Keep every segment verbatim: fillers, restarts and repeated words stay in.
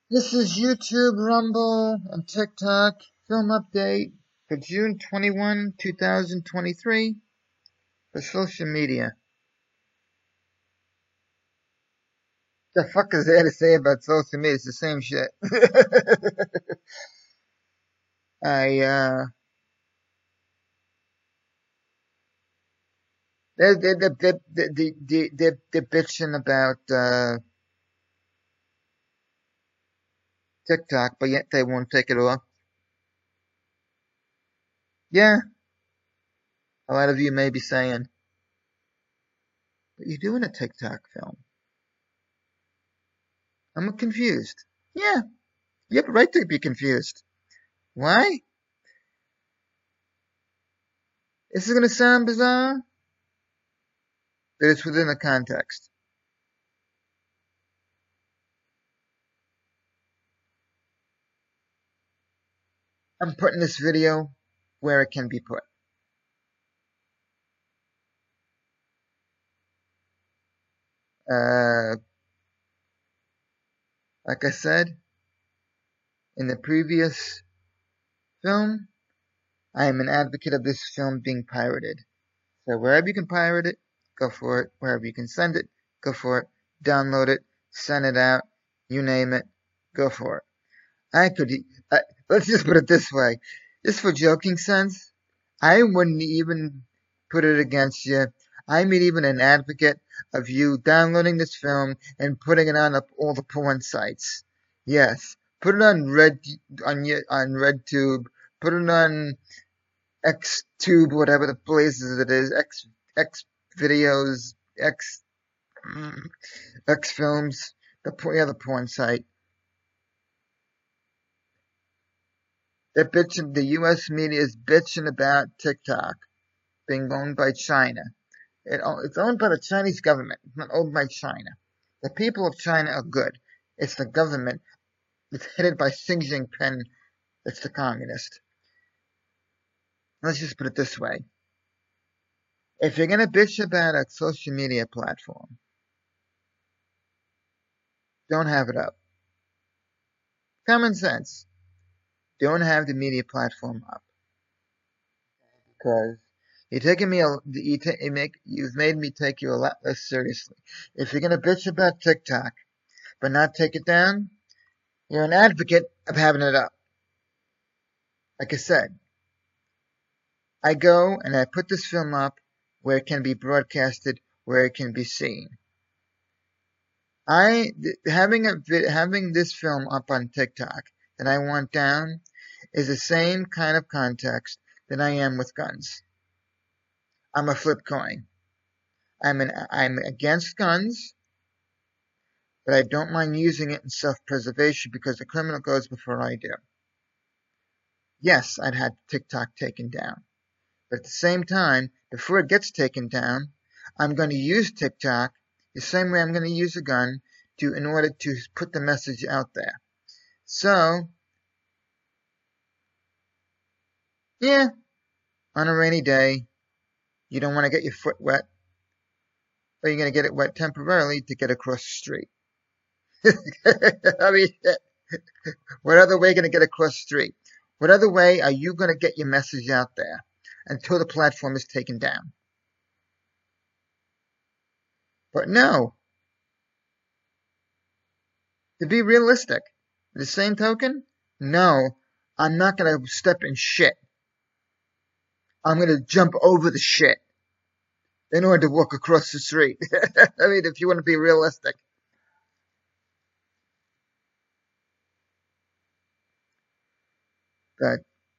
This is YouTube, Rumble, and TikTok film update for June twenty-first, two thousand twenty-three for social media. The fuck is there to say about social media? It's the same shit. I, uh, they're, they're, they're, they're, they're, they're, they're, they're bitching about, uh, TikTok, but yet they won't take it off. Yeah, a lot of you may be saying, but you're doing a TikTok film. I'm confused. Yeah, you have a right to be confused. Why? This is gonna sound bizarre, but it's within the context. I'm putting this video where it can be put. Uh, like I said in the previous film, I am an advocate of this film being pirated. So wherever you can pirate it, go for it. Wherever you can send it, go for it. Download it, send it out, you name it, go for it. I could, I, let's just put it this way. Just for joking sense, I wouldn't even put it against you. I'm even an advocate of you downloading this film and putting it on all the porn sites. Yes, put it on Red on on RedTube. Put it on XTube, whatever the places it is. X X videos, X mm, X films. The yeah, the porn site. They're bitching. The U S media is bitching about TikTok being owned by China. It, it's owned by the Chinese government. It's not owned by China. The people of China are good. It's the government that's headed by Xi Jinping that's the communist. Let's just put it this way. If you're going to bitch about a social media platform, don't have it up. Common sense. Don't have the media platform up. Because you're taking me, a, you, ta- you make, you've made me take you a lot less seriously. If you're going to bitch about TikTok, but not take it down, you're an advocate of having it up. Like I said, I go and I put this film up where it can be broadcasted, where it can be seen. I having a having this film up on TikTok that I want down is the same kind of context that I am with guns. I'm a flip coin. I'm an I'm against guns, but I don't mind using it in self-preservation because the criminal goes before I do. Yes, I'd had TikTok taken down. But at the same time, before it gets taken down, I'm going to use TikTok the same way I'm going to use a gun to in order to put the message out there. So, yeah, on a rainy day, you don't want to get your foot wet, or you're going to get it wet temporarily to get across the street. I mean, what other way are you going to get across the street? What other way are you going to get your message out there until the platform is taken down? But no, to be realistic, the same token, no, I'm not going to step in shit. I'm going to jump over the shit in order to walk across the street. I mean, if you want to be realistic. But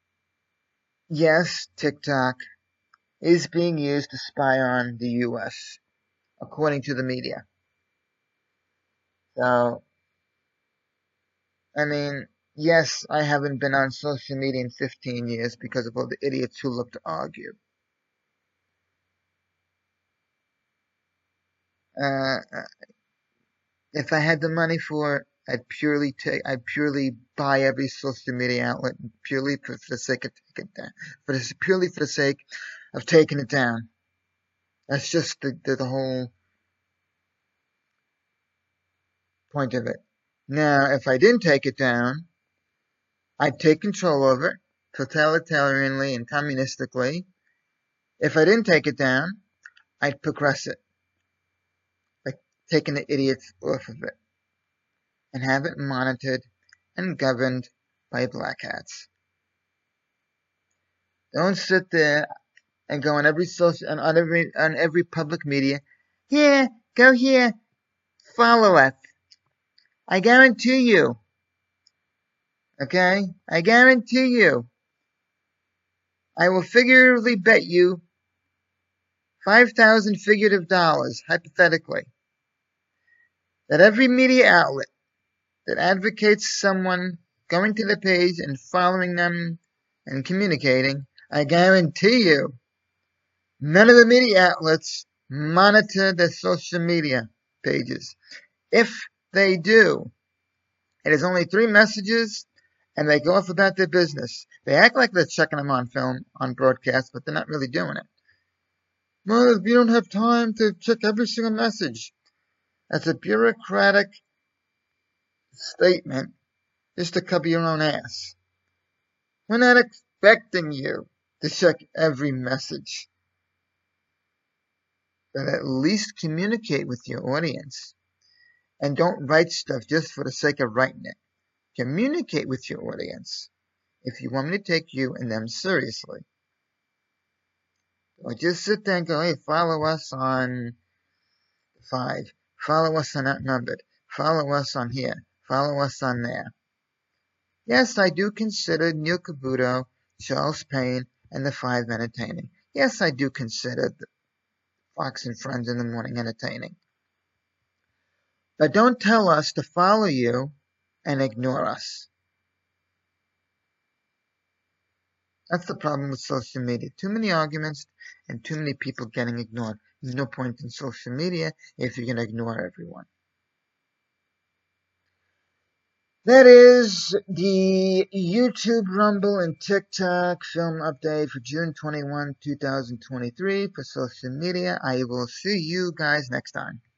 yes, TikTok is being used to spy on the U S, according to the media. So, I mean, yes, I haven't been on social media in fifteen years because of all the idiots who look to argue. Uh, if I had the money for it, I'd purely take, I'd purely buy every social media outlet purely for, for the sake of taking it down, for this, purely for the sake of taking it down. That's just the, the, the whole point of it. Now, if I didn't take it down, I'd take control over it, totalitarianly and communistically. If I didn't take it down, I'd progress it, like taking the idiots off of it, and have it monitored and governed by black hats. Don't sit there and go on every social, on every, on every public media. Here, go here, follow us. I guarantee you, okay? I guarantee you, I will figuratively bet you five thousand figurative dollars, hypothetically, that every media outlet that advocates someone going to the page and following them and communicating, I guarantee you, none of the media outlets monitor their social media pages. If they do, it is only three messages, and they go off about their business. They act like they're checking them on film, on broadcast, but they're not really doing it. Well, we don't have time to check every single message. That's a bureaucratic statement just to cover your own ass. We're not expecting you to check every message, but at least communicate with your audience. And don't write stuff just for the sake of writing it. Communicate with your audience if you want me to take you and them seriously. Or just sit there and go, hey, follow us on five. Follow us on Outnumbered. Follow us on here. Follow us on there. Yes, I do consider Neil Cavuto, Charles Payne, and the Five entertaining. Yes, I do consider Fox and Friends in the Morning entertaining. But don't tell us to follow you and ignore us. That's the problem with social media. Too many arguments and too many people getting ignored. There's no point in social media if you're going to ignore everyone. That is the YouTube, Rumble, and TikTok film update for June twenty-first, two thousand twenty-three for social media. I will see you guys next time.